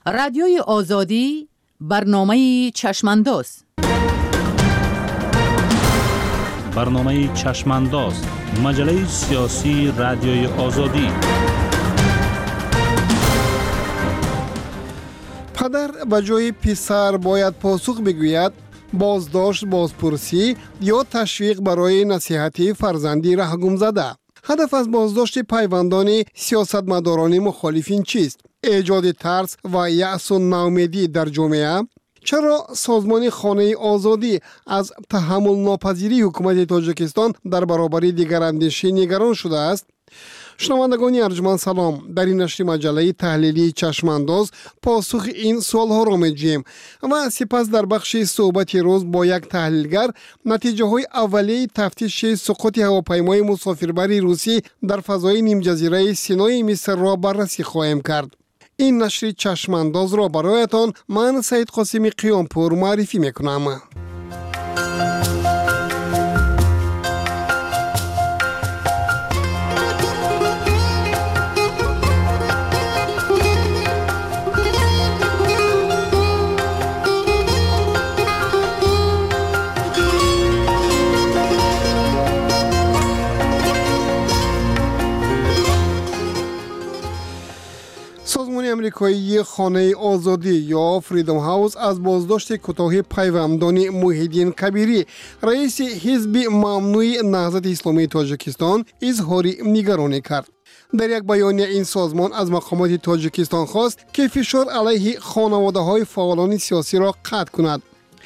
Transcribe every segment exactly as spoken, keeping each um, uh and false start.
رادیوی آزادی برنامه چشمانداز. برنامه چشمانداز، مجله سیاسی رادیوی آزادی. پدر به جای پسر باید پاسخ بگوید بازداشت، بازپرسی یا تشویق برای نصیحت فرزندی رهگم زده. هدف از بازداشت پیوندان سیاستمداران مخالفین چیست؟ ایجاد ترس و یأس و ناامیدی در جامعه؟ چرا سازمان خانه آزادی از تحمل ناپذیری حکومت تاجیکستان در برابر دیگر اندیشه نگران شده است؟ شنوندگان ارجمند سلام. در این نشر مجله تحلیلی چشمانداز پاسخ این سوال ها را می‌جوییم و سپس در بخش صحبت روز با یک تحلیلگر نتیجه های اولیه تفتیش سقوط هواپیمای مسافربری روسی در فضای نیم جزیره سینای مصر را بررسی خواهیم کرد. این نشر چشمانداز را برایتان من سید قاسمی قیامپور معرفی میکنم. سازمان امریکایی خانه آزادی یا فریدم هاوس از بازداشت کوتاه پیوندان محیدین کبیری رئیس حزب ممنوع نهضت اسلامی تاجیکستان اظهار نگرانی کرد. در یک بیانیه این سازمان از مقامات تاجیکستان خواست که فشار علیه خانواده‌های فعالان سیاسی را قطع کند.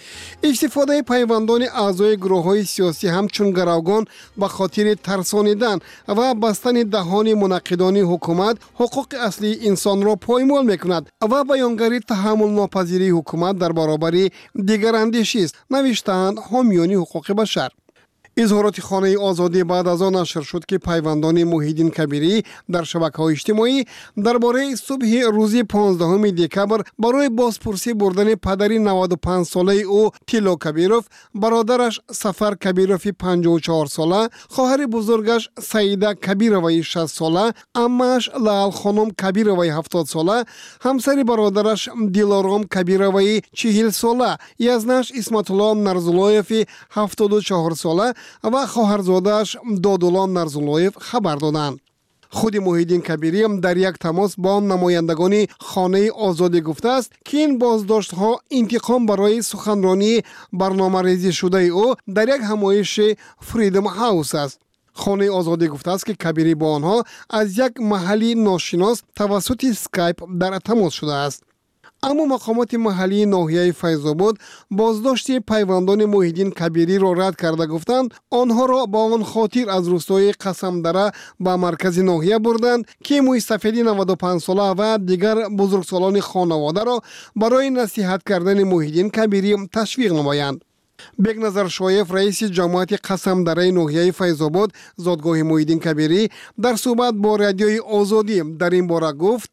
استفاده پیوندان اعضای گروه‌های سیاسی همچون گروگان به خاطر ترسانیدن و بستن دهان مناقضان حکومت حقوق اصلی انسان را پایمال می‌کند و بیانگری تحمل ناپذیری حکومت در برابر دیگر اندیشه است، نوشتند حامیان حقوق بشر. اظهارات خانه آزادی بعد از آن نشر شد که پیوندان محیدین کبیری در شبکه‌های اجتماعی درباره صبح روز پانزدهم دکبر برای بازپرسی بردن پدر نود و پنج ساله او تیلو کبیروف، برادرش سفر کبیروف پنجاه و چهار ساله، خواهر بزرگش سعیده کبیروی شصت ساله، عمه‌اش لال خانم کبیروی هفتاد ساله، همسر برادرش دیلارام کبیروی چهل ساله، یزنش اسمت الله نرزولایف هفتاد و چهار ساله و خواهرزاده‌اش دادولا نرزولایف خبر دادند. خود محیدین کبیری هم در یک تماس با نمایندگان خانه آزادی گفته است که این بازداشت ها انتقام برای سخنرانی برنامه ریزی شده او در یک همایش فریدم هاوس است. خانه آزادی گفته است که کبیری با آنها از یک محلی ناشناس توسط اسکایپ در تماس شده است. اما مقامات محلی ناحیه فیض‌آباد بازداشت پیوندان محیدین کبیری را رد کرده گفتند آنها را با آن خاطر از روستای قسمدره به مرکز ناحیه بردند که موی سفیدی نود و پنج ساله و دیگر بزرگسالان خانواده را برای نصیحت کردن محیدین کبیری تشویق نمایند. بیگ نظر شایف رئیس جماعت قسمدره ناحیه فیض‌آباد زادگاه محیدین کبیری در صحبت با رادیوی آزادی در این باره گفت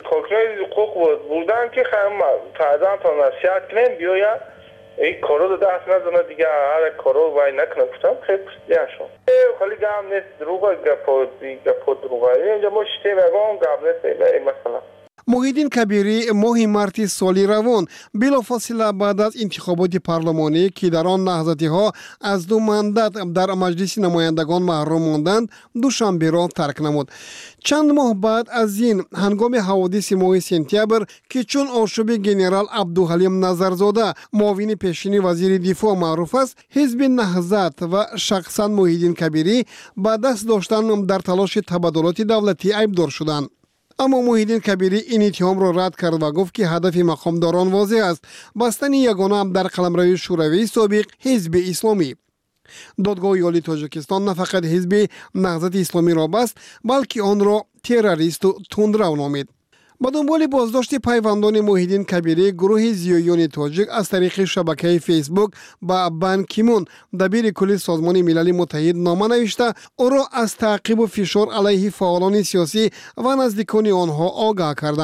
حقوق بودن که خیلی فرزن تا نصیحت کنیم بیاید این کارو رو دست نزنه دیگه، هر کارو وای نکنه. گفتم خیلی پرسیدن شد خیلی گم نیست، دروغه گپا گپا دروغه اینجا ما شتیم اگام گم نیست. این مثلا محیدین کبیری ماه مارت سالی روان بلافاصله بعد از انتخابات پارلمانی که در آن نهضتی ها از دو مندت در مجلس نمایندگان محروم ماندند دوشنبه را ترک نمود. چند ماه بعد از این هنگام حوادث ماه سپتامبر که چون آشوب گنرال عبدالحلیم نظرزاده معاون پیشین وزیر دفاع معروف است، حزب نهضت و شخصا محیدین کبیری با دست داشتن در تلاش تبادلات دولتی عیبدار شدند. اما محیدین کبیری این اتهام را رد کرد و گفت که هدف مقامداران واضح است: بستن یگانه در قلمرو شوروی سابق حزب اسلامی. دادگاه عالی تاجیکستان نه فقط حزب نهضت اسلامی را بست، بلکه آن را تروریست و تندرو نامید. با دنبال بازداشت پیوندان محیدین کبیری، گروه زیایان تاجیک از طریق شبکه فیسبوک با بان کی مون دبیر کل سازمان ملل متحد نامه نوشته او را از تعقیب و فشار علیه فعالان سیاسی و نزدیکان آنها آگاه کردند.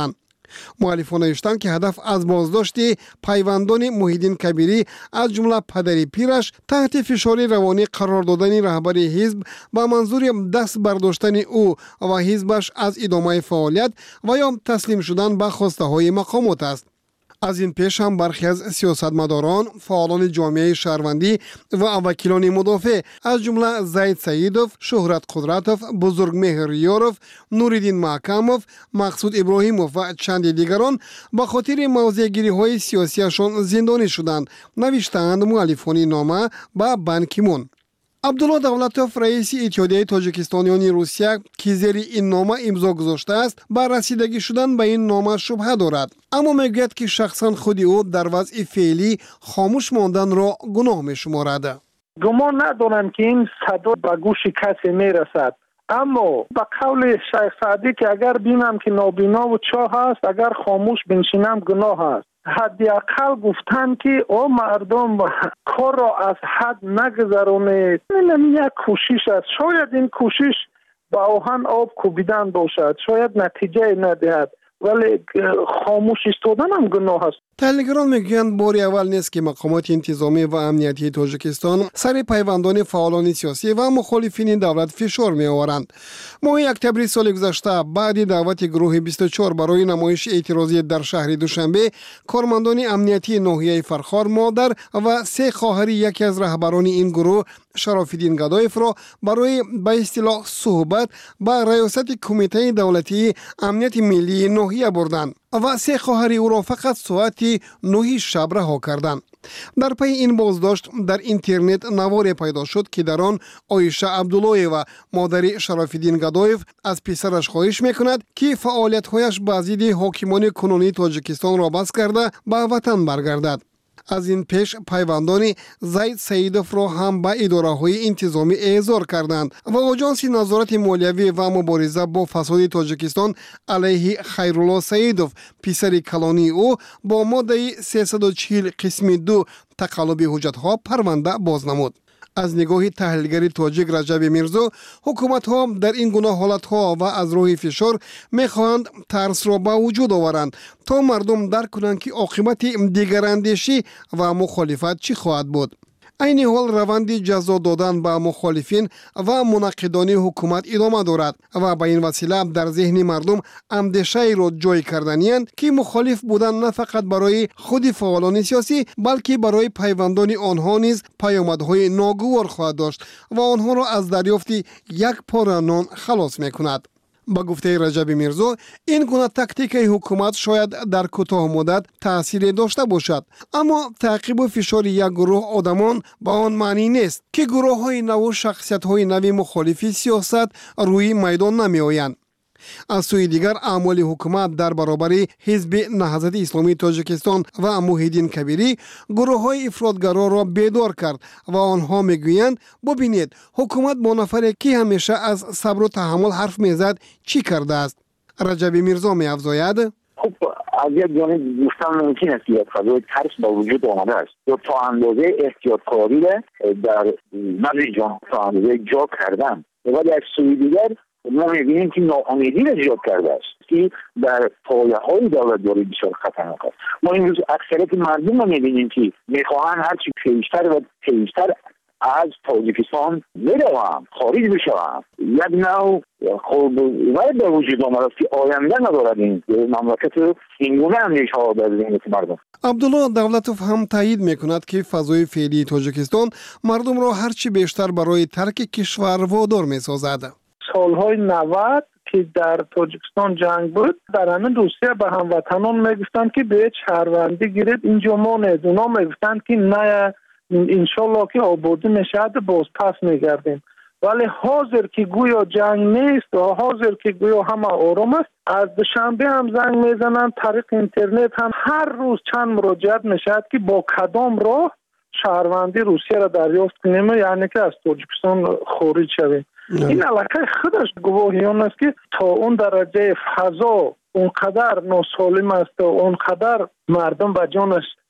مؤلفان نوشتند که هدف از بازداشت پیوندان محیدین کبیری از جمله پدری پیرش تحت فشار روانی قرار دادن رهبر حزب با منظور دست برداشتن او و حزبش از ادامه فعالیت و یا تسلیم شدن به خواسته های مقامات است. از این پیش هم برخی از سیاستمداران، فعالان جامعه شهروندی و وکیلان مدافع از جمله زید سیدوف، شهرت قدرتوف، بزرگمهر یاروف، نوریدین محکموف، مقصود ابراهیموف و چند دیگران با خاطر موضع‌گیری های سیاسیشان زندانی شدند، نوشتند مؤلفان نامه با بان کی مون. عبدالله دولتوف رئیس اتحادیه تاجیکستانیان روسیه که زیر این نامه امضا گذاشته است بر رسیدگی شدن به این نامه شبهه دارد، اما میگوید که شخصا خود او در وضع فعلی خاموش ماندن را گناه میشمارد. گمان ندارم که این صدا به گوش کسی میرسد، اما به قول شیخ سعدی که اگر بینم که نابینا و چاه است، اگر خاموش بنشینم گناه است. حداقل گفتن که او مردم کار را از حد نگذرونه، این یک کوشش است. شاید این کوشش با آهن آب کوبیدن باشد، شاید نتیجه ندهد، ولی خاموش ایستادن هم گناه است. تحلیلگران میگویند بار اول نیست که مقامات انتظامی و امنیتی تاجیکستان سر پیوندان فعالان سیاسی و مخالفین دولت فشار میآورند. ماه اکتبر سال گذشته بعد دعوت گروه بیست و چهار برای نمایش اعتراضی در شهر دوشنبه، کارمندان امنیتی ناحیه فرخار مادر و سه خواهر یکی از رهبران این گروه، شراف‌الدین گدایف را برای به اصطلاح صحبت با ریاست کمیته دولتی امنیت ملی ناحیه بردند و سه خواهر او را فقط ساعت نه شب رها کردند. در پی این بازداشت در اینترنت نواری پیدا شد که در آن عایشه عبدالله و مادر شراف‌الدین گدایف از پسرش خواهش میکند که فعالیت‌هایش به ضد حاکمان کنونی تاجیکستان را بس کرده به وطن برگردد. از این پیش پیوندان زید سیدوف را هم به اداره‌های انتظامی احضار کردند و آژانس نظارت مالیوی و مبارزه با فساد تاجیکستان علیه خیرالله سیدوف پسر کلانی او با ماده سیصد و چهل قسم دو تقلب حجت‌ها پرونده باز نمود. از نگاه تحلیلگر تاجیک رجب میرزا، حکومت ها در این گونه حالت ها و از راه فشار میخواهند ترس را به وجود آورند تا مردم درک کنند که عاقبت دیگراندیشی و مخالفت چی خواهد بود. این حال روند جزا دادن به مخالفین و مناقضان حکومت ادامه دارد و به این وسیله در ذهن مردم اندیشه را جای کردنی‌اند که مخالف بودن نه فقط برای خود فعالان سیاسی بلکه برای پیوندان آنها نیز پیامدهای ناگوار خواهد داشت و آنها را از دریافت یک پاره نان خلاص می‌کند. با گفته رجب میرزا، این گونه تاکتیک حکومت شاید در کوتاه مدت تأثیر داشته باشد، اما تعقیب و فشار یک گروه آدمان با آن معنی نیست که گروه های نو و شخصیت های نوی مخالفی سیاست روی میدان نمی آیند. از سوی دیگر اعمال حکومت در برابر حزب نهضت اسلامی تاجیکستان و محیدین کبیری گروه های افراطگرا را بیدار کرد و آنها میگویند ببینید حکومت با نفری که همیشه از صبر و تحمل حرف میزد چی کرده است. رجب میرزا می افزاید خب از یک جانب گفتن ممکن است که فضای ترس با وجود آمده است یا تا اندازه احتیاطکاری در بعضی جا تا اندازه جا کردن، ولی از سوی دیگر ما می‌بینیم که ناامیدی را ایجاد کرده است که در پایه‌های دولت‌داری بسیار خطرناک است. ما امروز اکثریت مردم را می‌بینیم که می‌خواهند هرچی پیشتر و پیشتر از تاجیکستان بروند، خارج بشوند. یک نوع خب باید به وجود آمده است که آینده ندارد این مملکت اینگونه اندیشه‌ها در ذهن مردم. عبدالله دولتوف هم تایید میکند که فضای فعلی تاجیکستان مردم را هرچی بیشتر برای ترک کشور وادار می‌سازد. سالهای نود که در تاجیکستان جنگ بود، در همین روسیه به هموطنان میگفتند که به شهروندی گیرید اینجا مانید. اونا میگفتند که نه انشالله که آبادی میشد باز پس میگردیم. ولی حاضر که گویا جنگ نیست و حاضر که گویا همه آرام است، از دوشنبه هم زنگ میزنند، طریق اینترنت هم هر روز چند مراجعت میشد که با کدام راه شهروندی روسیه را دریافت کنیم، یعنی که از تاجیکستان خارج شویم. این علاقه خودش گواهیان است که تا اون درجه فضا اونقدر ناسالم است و اونقدر مردم به جانش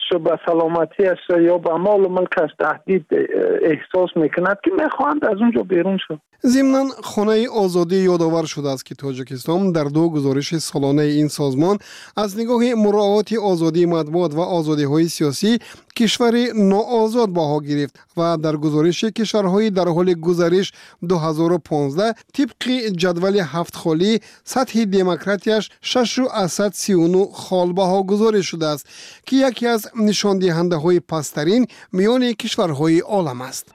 به سلامتیش یا به مال و ملکش تهدید احساس میکند که میخواهند از اونجا بیرون شد. ضمناً خانه آزادی یادآور شده است که تاجیکستان در دو گزارش سالانه این سازمان از نگاه مراعات آزادی مطبوعات و آزادی‌های سیاسی کشور ناآزاد بها گرفت و در گزارش کشورهای در حال گزارش دو هزار و پانزده طبق جدول هفت خالی سطح دموکراتیش شش و سی و نه خال بها گزارش شده است که یکی از نشان دهنده های پسترین میان کشورهای عالم است.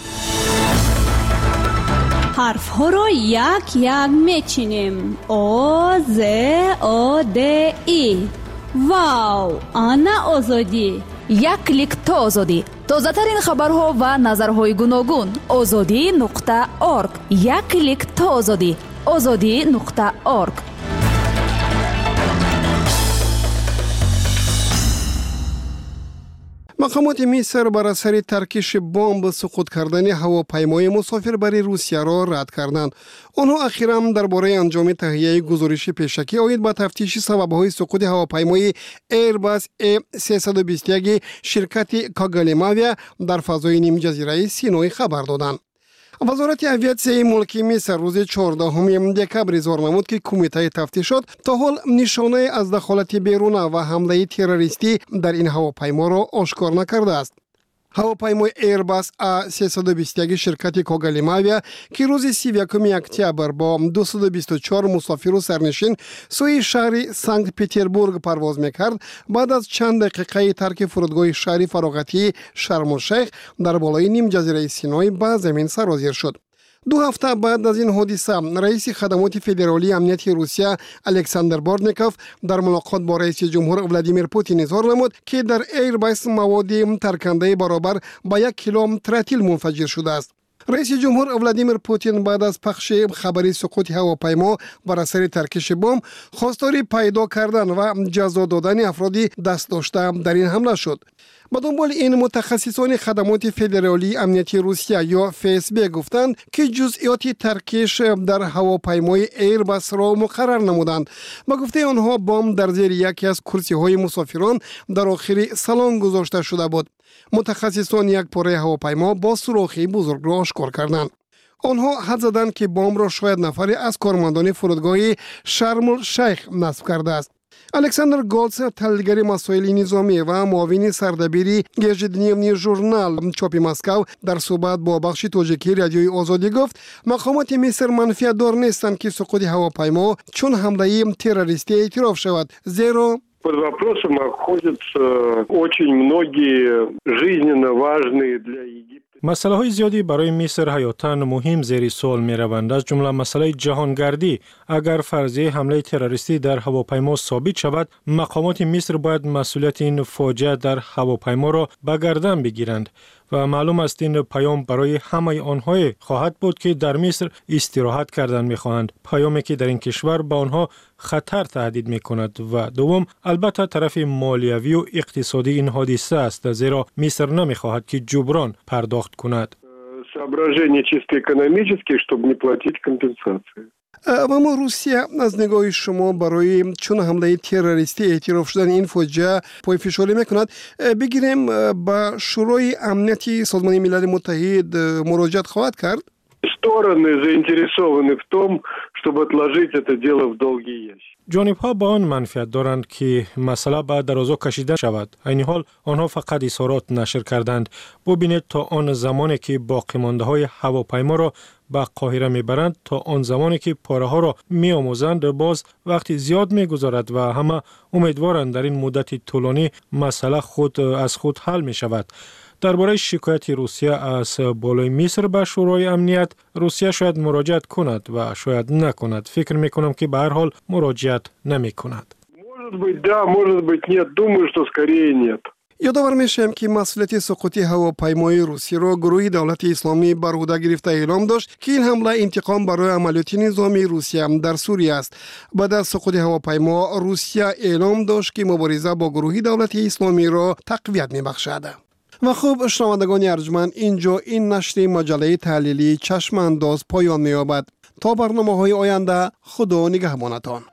حرف ها رو یک یک میچینیم. او ز او د ای. واو، آنا آزادی. یک کلیک تا آزادی. تازه ترین خبرها و نظرهای گوناگون. آزادی نقطه اورگ. یک کلیک تا آزادی. آزادی نقطه اورگ. مقامات مصر بر اثر ترکش بمب سقوط کردن هواپیمای مسافربری روسیه را رد کردند. آنها اخیراً درباره انجام تهیه گزارش پیشکی آید به تفتیش سبب‌های سقوط هواپیمای ایرباس ای سیصد و بیست و یک شرکت کاگالیماویا در فضای نیم جزیره سینای خبر دادند. وزارت اویاسیون ملکی مصر روز چهاردهم دکبر اظهار نمود که کمیته تفتیشات تا حال نشانه از دخالت بیرونه و حمله تروریستی در این هواپیما را آشکار نکرده است. هواپیمای ایرباس ای سیصد و بیست و یک شرکت کاگالیماویا که روز سی و یکم اکتبر با دویست و بیست و چهار مسافر و سرنشین سوی شهر سنت پترزبورگ پرواز میکرد، بعد از چند دقیقه ترک فرودگاه شهر فراغتی شرم الشیخ در بالای نیم جزیره سینای به زمین سرازیر شد. دو هفته بعد از این حادثه رئیس خدمات فدرالی امنیتی روسیه الکساندر بورتنیکوف در ملاقات با رئیس جمهور ولادیمیر پوتین اظهار نمود که در ایرباس مواد ترکنده برابر با یک کیلو ترتیل منفجر شده است. رئیس جمهور ولادیمیر پوتین بعد از پخش خبری سقوط هواپیما بر اثر ترکش بمب خواستار پیدا کردن و جزا دادن افرادی دست داشته در این حمله شد. با دنبال این متخصصان خدمات فدرالی امنیتی روسیه یا اف اس بی گفتند که جزئیات ترکش در هواپیمای ایرباس را مقرر نمودند. با گفته آنها بمب در زیر یکی از کرسی های مسافران در آخر سالن گذاشته شده بود. متخصصان یک پاره هواپیما با سوراخی بزرگ را آشکار کردند. آنها حد زدند که بمب را شاید نفری از کارمندان فرودگاه شرم الشیخ نصب کرده است. الکساندر گولتس، تحلیلگر مسائل نظامی و معاون سردبیری گژدنیوی ژورنال چاپ مسکو در صحبت با بخش تاجیکی رادیوی آزادی گفت مقامات مصر منفیت دار نیستند که سقوط هواپیما چون حمله تروریستی اعتراف شود، زیرا под вопросом находятся очень многие жизненно важные для Египта. مسئله های زیادی برای مصر حیاتاً مهم زیر سوال می روند، از جمله مسئله جهانگردی. اگر فرضیه حمله تروریستی در هواپیما ثابت شود، مقامات مصر باید مسئولیت این فاجعه در هواپیما را به گردن بگیرند و معلوم است این پیام برای همه آنها خواهد بود که در مصر استراحت کردن می خواهند، پیامی که در این کشور به آنها خطر تهدید می کند. و دوم البته طرف مالیوی و اقتصادی این حادثه است، زیرا مصر نمی خواهد که جبران پرداخت کند. соображения чисто экономические, чтобы не платить компенсации. و ما روسیه از نگاه شما برای چون حمله تروریستی اعتراف شدن این فاجعه پای فشاری میکند، بگیریم با شورای امنیتی سازمان ملل متحد مراجعت خواهد کرد؟ Стороны заинтересованы в том, чтобы отложить это дело в долгий ящик. جانب‌ها با آن منفعت دارند که مسئله بعد درازا کشیده شود. این حال آنها فقط اظهارات نشر کردند. ببینید تا آن زمانی که باقی مانده های هواپیما را به قاهره میبرند تا آن زمانی که پاره ها را میآموزند باز وقتی زیاد میگذارد و همه امیدوارند در این مدت طولانی مسئله خود از خود حل می شود. درباره شکایت روسیه از بالای مصر به شورای امنیت، روسیه شاید مراجعت کند و شاید نکند. فکر می کنم که به هر حال مراجعت نمی کند. Может быть, да, может быть, нет. Думаю, что скорее нет. یادآور میشم که مسئولیت سقوط هواپیمای روسی را گروه دولت اسلامی بر عهده گرفته اعلام داشت که این حمله انتقام برای عملیات نظامی روسیه در سوریه است. بعد از سقوط هواپیما روسیه اعلام داشت که مبارزه با گروه دولت اسلامی را تقویت می‌بخشد. و خوب شنوندگان ارجمند، اینجا این نشر مجله تحلیلی چشم انداز پایان می‌یابد. تا برنامه‌های آینده، خدا نگهبانتان.